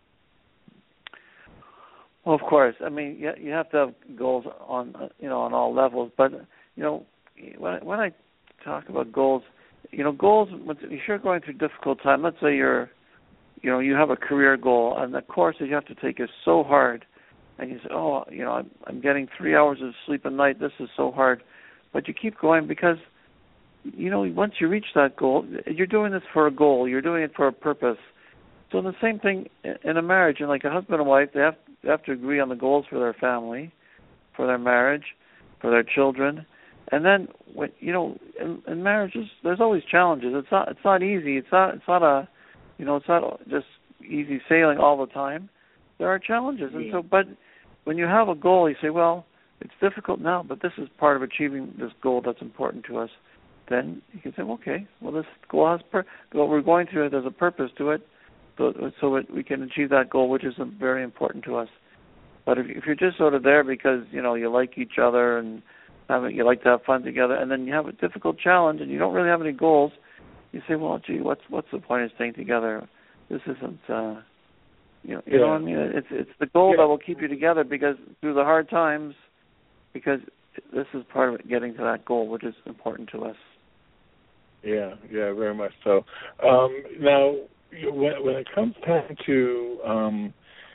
Well, of course. I mean, you, you have to have goals on you know on all levels. But you know, when I, when I talk about goals, you know, goals. If you're going through a difficult time, let's say you're, you know, you have a career goal, and the course that you have to take is so hard, and you say, oh, you know, I'm, I'm getting three hours of sleep a night. This is so hard, but you keep going because you know, once you reach that goal, you're doing this for a goal. You're doing it for a purpose. So the same thing in a marriage, and like a husband and wife, they have, they have to agree on the goals for their family, for their marriage, for their children, and then when you know, in, in marriages, there's always challenges. It's not, it's not easy. It's not, it's not a, you know, it's not just easy sailing all the time. There are challenges, and so, but when you have a goal, you say, well, it's difficult now, but this is part of achieving this goal that's important to us. Then you can say, okay, well, this goal has per- what we're going through. There's a purpose to it, so, so it, we can achieve that goal, which is very important to us. But if, if you're just sort of there because you know you like each other and have, you like to have fun together, and then you have a difficult challenge and you don't really have any goals, you say, well, gee, what's what's the point of staying together? This isn't, uh, you know, you yeah. know what I mean? It's it's the goal yeah. that will keep you together because through the hard times, because this is part of it, getting to that goal, which is important to us. Yeah, yeah, very much so. Um, now, when, when it comes time to, um,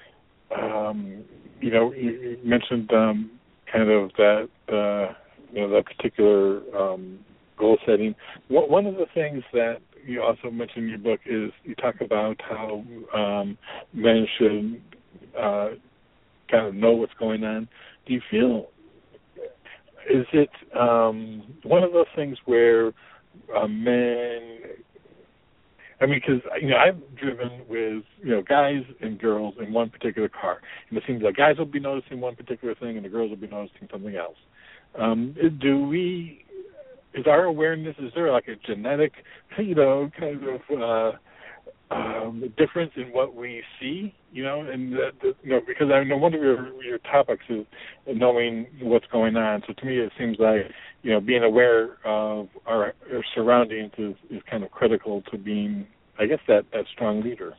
um, you know, you, you mentioned um, kind of that, uh, you know, that particular um, goal setting. One one of the things that you also mentioned in your book is you talk about how um, men should uh, kind of know what's going on. Do you feel, is it um, one of those things where Uh, men, I mean, because, you know, I've driven with, you know, guys and girls in one particular car. And it seems like guys will be noticing one particular thing and the girls will be noticing something else. Um, do we, is our awareness, is there like a genetic, you know, kind of uh, um, difference in what we see, you know, and, that, that, you know, because I know one of your, your topics is knowing what's going on. So to me it seems like, you know, being aware of our, our surroundings is, is kind of critical to being, I guess, that, that strong leader.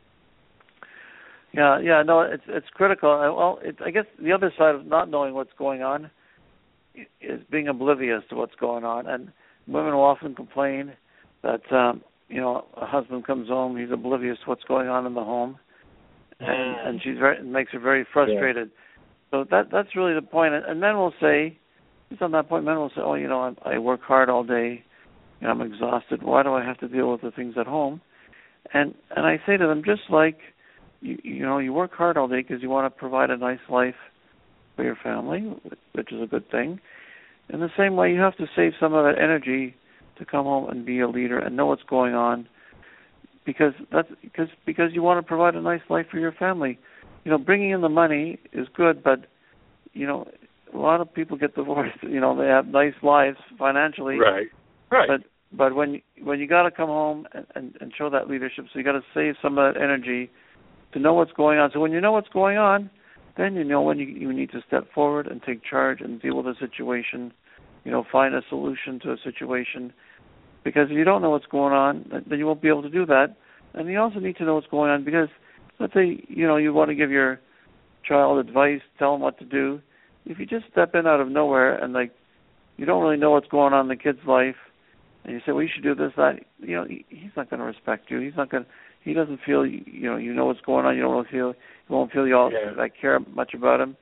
Yeah, yeah, no, it's it's critical. Well, it's, I guess the other side of not knowing what's going on is being oblivious to what's going on. And women will often complain that, um, you know, a husband comes home, he's oblivious to what's going on in the home, and, and she's very, it makes her very frustrated. Yeah. So that that's really the point. And men will say, just on that point, men will say, oh, you know, I, I work hard all day, and I'm exhausted. Why do I have to deal with the things at home? And and I say to them, just like, you, you know, you work hard all day because you want to provide a nice life for your family, which is a good thing. In the same way, you have to save some of that energy to come home and be a leader and know what's going on, because that's because because you want to provide a nice life for your family. You know, bringing in the money is good, but you know, a lot of people get divorced. You know, they have nice lives financially, right? Right. But but when when you got to come home and, and, and show that leadership, so you got to save some of that energy to know what's going on. So when you know what's going on, then you know when you, you need to step forward and take charge and deal with a situation. You know, find a solution to a situation. Because if you don't know what's going on, then you won't be able to do that. And you also need to know what's going on because, let's say, you know, you want to give your child advice, tell them what to do. If you just step in out of nowhere and, like, you don't really know what's going on in the kid's life, and you say, well, you should do this, that, you know, he, he's not going to respect you. He's not going to, he doesn't feel, you know, you know what's going on. You don't really feel, you won't feel you all yeah. like care much about him.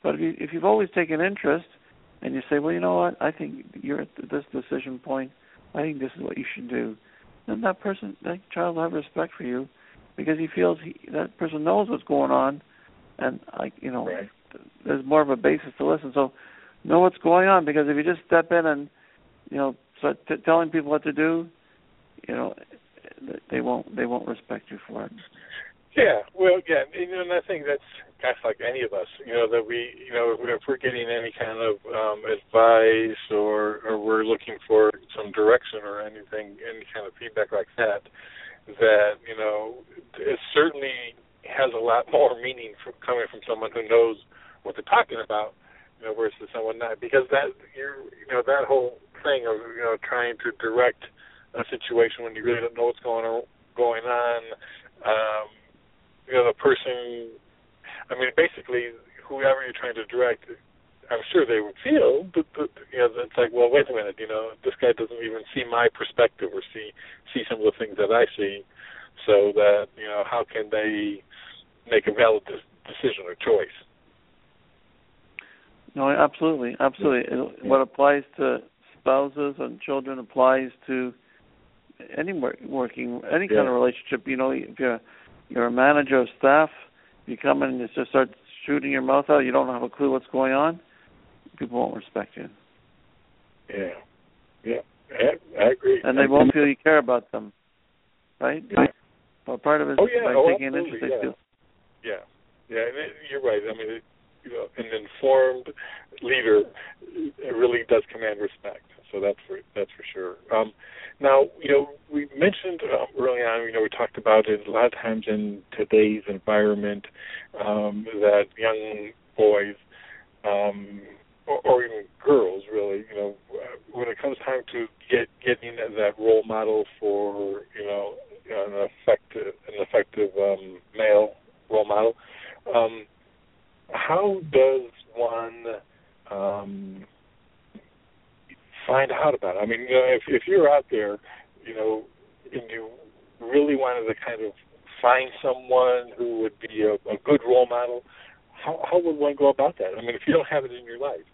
But if, you, if you've always taken interest and you say, well, you know what, I think you're at this decision point, I think this is what you should do, then that person, that child will have respect for you because he feels he, that person knows what's going on, and, like, you know, right. there's more of a basis to listen. So know what's going on, because if you just step in and, you know, start t- telling people what to do, you know, they won't they won't respect you for it. Yeah, well, yeah, and, and I think that's that's like any of us, you know, that we, you know, if we're getting any kind of um, advice or, or we're looking for some direction or anything, any kind of feedback like that, that, you know, it certainly has a lot more meaning from coming from someone who knows what they're talking about, you know, versus someone not, because that, you're, you know, that whole thing of, you know, trying to direct a situation when you really don't know what's going on, going on, um, you know, the person, I mean, basically, whoever you're trying to direct, I'm sure they would feel, but, but you know, it's like, well, wait a minute, you know, this guy doesn't even see my perspective or see see some of the things that I see, so that, you know, how can they make a valid de- decision or choice? No, absolutely, absolutely. Yeah. What applies to spouses and children applies to any work, working, any yeah. kind of relationship. You know, if you're You're a manager of staff, you come in and just start shooting your mouth out, you don't have a clue what's going on, people won't respect you. Yeah, yeah, I, I agree. And they won't feel you care about them, right? Yeah. Well, part of it is oh, yeah. by oh, taking an interest, yeah. they feel. Yeah, yeah, and it, you're right. I mean, it, you know, an informed leader it really does command respect. So that's for that's for sure. Um, now, you know, we mentioned um, early on, you know, we talked about it a lot of times in today's environment um, that young boys um, or, or even girls, really, you know, when it comes time to get getting that role model for, you know, an effective an effective um, male role model, um, how does one um, find out about it? I mean, you know, if if you're out there, you know, and you really wanted to kind of find someone who would be a, a good role model, how how would one go about that? I mean, if you don't have it in your life.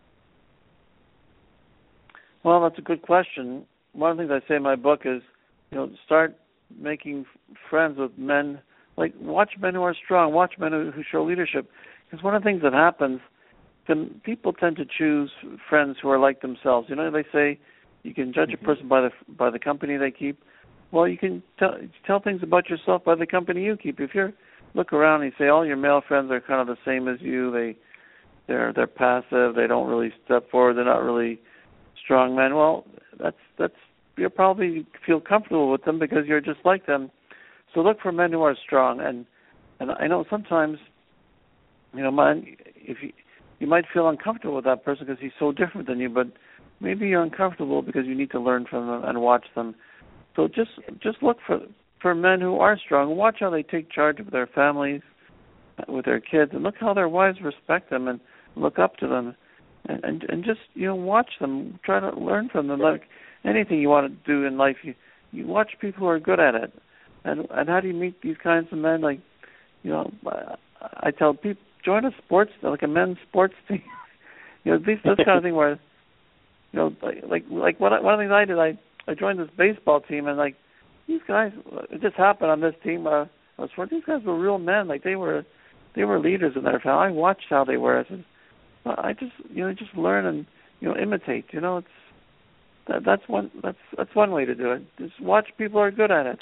Well, that's a good question. One of the things I say in my book is, you know, start making friends with men. Like, watch men who are strong. Watch men who, who show leadership. Because one of the things that happens, then people tend to choose friends who are like themselves. You know, they say you can judge mm-hmm. a person by the by the company they keep. Well, you can tell tell things about yourself by the company you keep. If you look around and you say all your male friends are kind of the same as you, they they're they're passive, they don't really step forward, they're not really strong men. Well, that's that's you'll probably feel comfortable with them because you're just like them. So look for men who are strong. And and I know sometimes, you know, man, if you you might feel uncomfortable with that person because he's so different than you, but maybe you're uncomfortable because you need to learn from them and watch them. So just just look for for men who are strong. Watch how they take charge of their families, with their kids, and look how their wives respect them and look up to them, and and, and just you know watch them, try to learn from them. Like anything you want to do in life, you you watch people who are good at it, and and how do you meet these kinds of men? Like, you know, I tell people, join a sports, like a men's sports team. you know, this this kind of thing where, you know, like like, like one one of the things I did, I I joined this baseball team, and like these guys, it just happened on this team. Uh, I was these guys were real men, like they were they were leaders in their family. I watched how they were. I said, I just you know just learn and you know imitate. You know, it's that, that's one that's that's one way to do it. Just watch people who are good at it.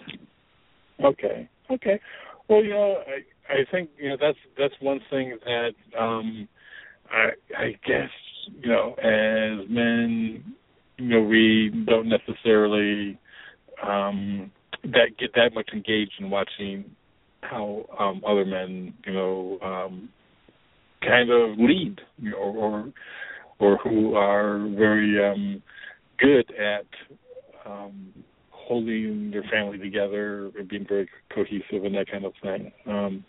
Okay. Okay. Well, you know, I, I think you know that's that's one thing that um, I, I guess you know as men, you know, we don't necessarily um, that get that much engaged in watching how um, other men, you know, um, kind of lead, you know, or or who are very um, good at um, holding their family together, or being very cohesive, and that kind of thing. Um,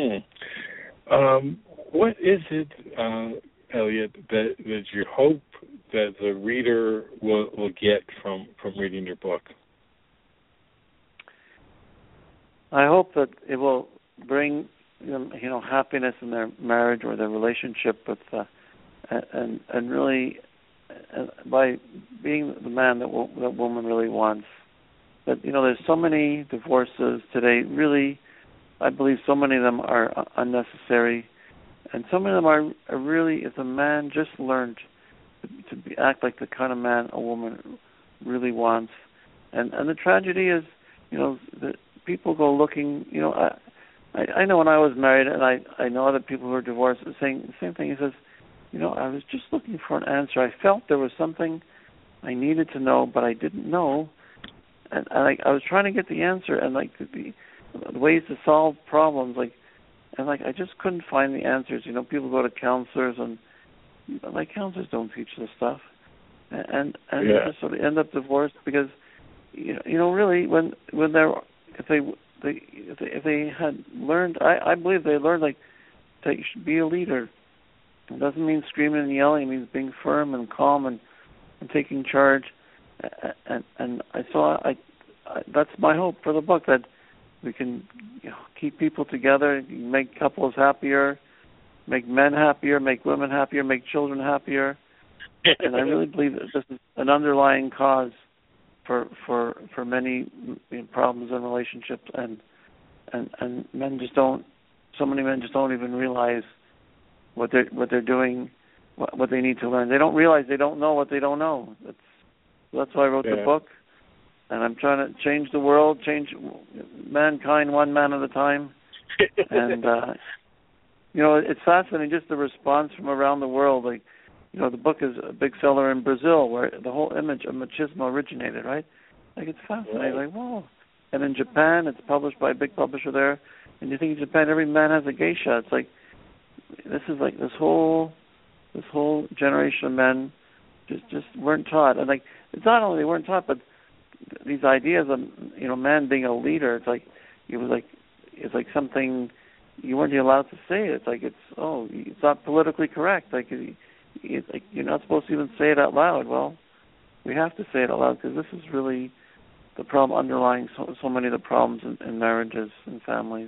hmm. um, what is it, uh, Elliot, that, that you hope that the reader will, will get from, from reading your book? I hope that it will bring you know happiness in their marriage or their relationship with, uh, and and really uh, by being the man that wo- that woman really wants. But you know, there's so many divorces today. Really, I believe so many of them are uh, unnecessary, and so many of them are, are really, if a man just learned to, to be, act like the kind of man a woman really wants. And and the tragedy is, you know, that people go looking. You know, I, I I know when I was married, and I I know other people who are divorced saying the same thing. He says, you know, I was just looking for an answer. I felt there was something I needed to know, but I didn't know, and, and I I was trying to get the answer, and like the, the ways to solve problems, like, and like I just couldn't find the answers. You know, people go to counselors, and like counselors don't teach this stuff, and and yeah. they just sort of end up divorced because. You know, you know, really, when when they're if they they if they, if they had learned, I, I believe they learned like that you should be a leader. It doesn't mean screaming and yelling. It means being firm and calm and, and taking charge. And and I saw I, I that's my hope for the book, that we can, you know, keep people together, make couples happier, make men happier, make women happier, make children happier. And I really believe that this is an underlying cause for for for many problems in relationships, and and and men just don't. So many men just don't even realize what they're what they're doing, what, what they need to learn. They don't realize they don't know what they don't know. That's that's why I wrote yeah. the book, and I'm trying to change the world, change mankind one man at a time. And uh, you know, it's fascinating just the response from around the world. Like, you know, the book is a big seller in Brazil, where the whole image of machismo originated, right? Like, it's fascinating. Right. Like, whoa. And in Japan, it's published by a big publisher there. And you think in Japan, every man has a geisha. It's like, this is like this whole, this whole generation of men just just weren't taught. And like, it's not only they weren't taught, but these ideas of, you know, man being a leader. It's like, it was like, it's like something you weren't allowed to say. It's like, it's oh, it's not politically correct. Like. It's like, you're not supposed to even say it out loud. Well, we have to say it out loud because this is really the problem underlying so, so many of the problems in, in marriages and families.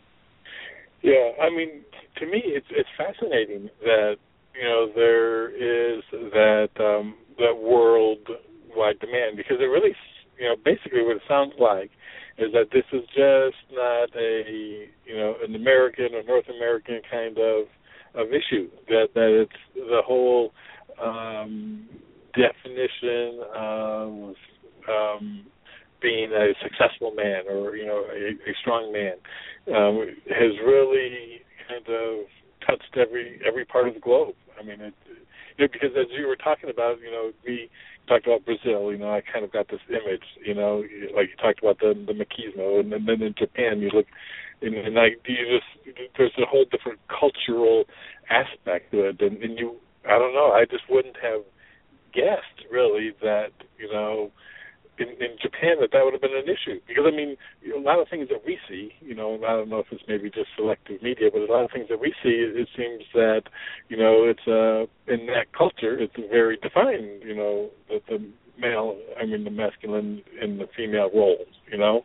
Yeah, I mean, to me, it's it's fascinating that, you know, there is that um, that worldwide demand, because it really, you know, basically what it sounds like is that this is just not a, you know, an American or North American kind of of issue, that that it's the whole um, definition of um, being a successful man, or, you know, a, a strong man, um, has really kind of touched every every part of the globe. I mean, it, you know, because as you were talking about, you know, we talked about Brazil. You know, I kind of got this image. You know, like you talked about the the machismo, and then in Japan, you look. And, and I, you just, there's a whole different cultural aspect to it, and, and you, I don't know, I just wouldn't have guessed really that, you know, in, in Japan that that would have been an issue, because I mean, a lot of things that we see, you know, I don't know if it's maybe just selective media, but a lot of things that we see, it, it seems that, you know, it's uh, in that culture, it's very defined, you know, that the male, I mean, the masculine and the female roles, you know.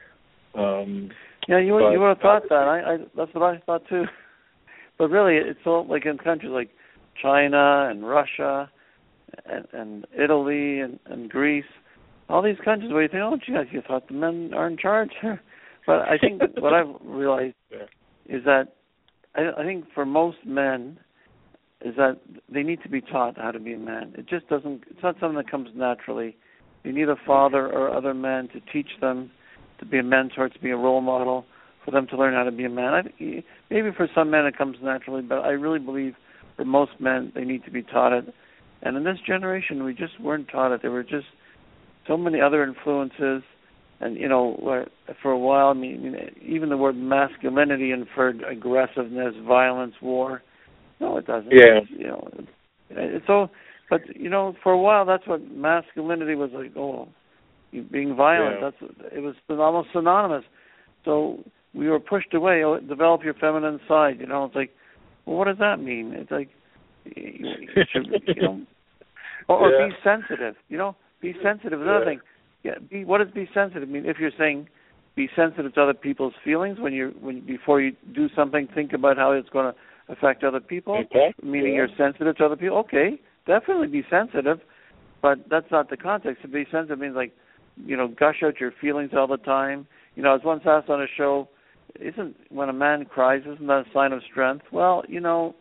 Um, Yeah, you would, but, you would have thought that. I, I that's what I thought too. But really, it's all like in countries like China and Russia and, and Italy and, and Greece, all these countries where you think, oh, gee, you thought the men are in charge. But I think what I've realized yeah. is that I, I think for most men is that they need to be taught how to be a man. It just doesn't. It's not something that comes naturally. You need a father or other men to teach them to be a mentor, to be a role model, for them to learn how to be a man. I think maybe for some men it comes naturally, but I really believe for most men they need to be taught it. And in this generation, we just weren't taught it. There were just so many other influences, and you know, where for a while, I mean, even the word masculinity inferred aggressiveness, violence, war. No, it doesn't. Yeah. It's, you know, it's so. But you know, for a while, that's what masculinity was like. Oh. Being violent, yeah. that's it was almost synonymous. So we were pushed away. Oh, develop your feminine side. You know, it's like, well, what does that mean? It's like, you, you, should, you know, or, yeah. or be sensitive. You know, be sensitive. Another yeah. thing. Yeah. Be what does be sensitive mean? If you're saying be sensitive to other people's feelings when you when before you do something. Think about how it's going to affect other people. Okay. Meaning Yeah. you're sensitive to other people. Okay, definitely be sensitive, but that's not the context. To be sensitive means like, you know, gush out your feelings all the time. You know, I was once asked on a show, isn't when a man cries, isn't that a sign of strength? Well, you know,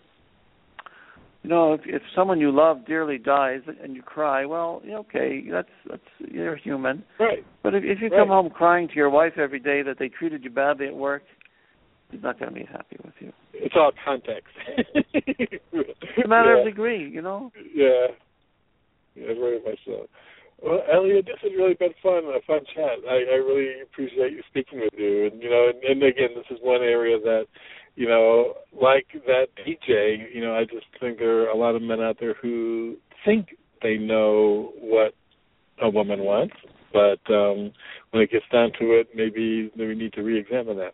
you know, if, if someone you love dearly dies and you cry, well, okay, that's that's you're human. Right. But if, if you right. come home crying to your wife every day that they treated you badly at work, she's not going to be happy with you. It's all context. It's a matter yeah. of degree, you know. Yeah. Yeah, very much so. Well, Elliot, this has really been fun, a fun chat. I, I really appreciate you speaking with you. And, you know, and, and again, this is one area that, you know, like that D J, you know, I just think there are a lot of men out there who think they know what a woman wants, but um, when it gets down to it, maybe we need to re-examine that.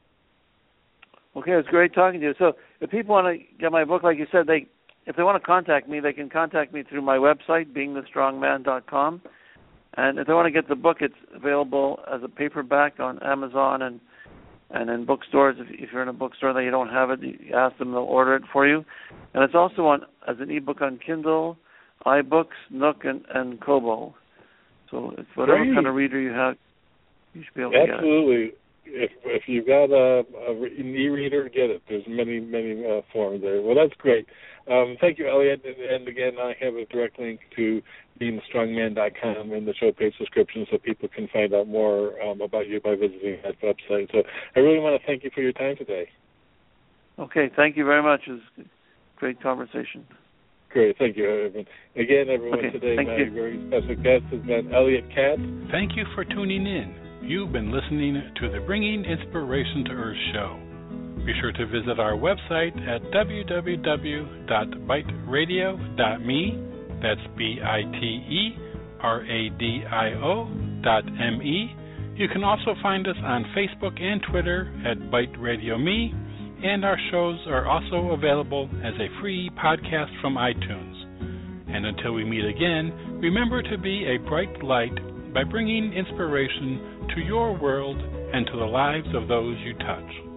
Okay, it's great talking to you. So if people want to get my book, like you said, they if they want to contact me, they can contact me through my website, being the strong man dot com. And if they want to get the book, it's available as a paperback on Amazon and and in bookstores. If, if you're in a bookstore that you don't have it, you ask them, they'll order it for you. And it's also on as an ebook on Kindle, iBooks, Nook, and, and Kobo. So it's whatever Great. kind of reader you have, you should be able to get it. Absolutely. If if you've got a, a an e-reader, get it. There's many, many uh, forms there. Well, that's great. Um, thank you, Elliot. And, and again, I have a direct link to being the strong man dot com in the show page description so people can find out more um, about you by visiting that website. So I really want to thank you for your time today. Okay, thank you very much. It was a great conversation. Great. Thank you, everyone. Again, everyone, okay, today my you. very special guest has been Elliot Katz. Thank you for tuning in. You've been listening to the Bringing Inspiration to Earth show. Be sure to visit our website at w w w dot bite radio dot me. That's B I T E R A D I O dot M E. You can also find us on Facebook and Twitter at Bite Radio Me, and our shows are also available as a free podcast from iTunes. And until we meet again, remember to be a bright light by bringing inspiration to your world and to the lives of those you touch.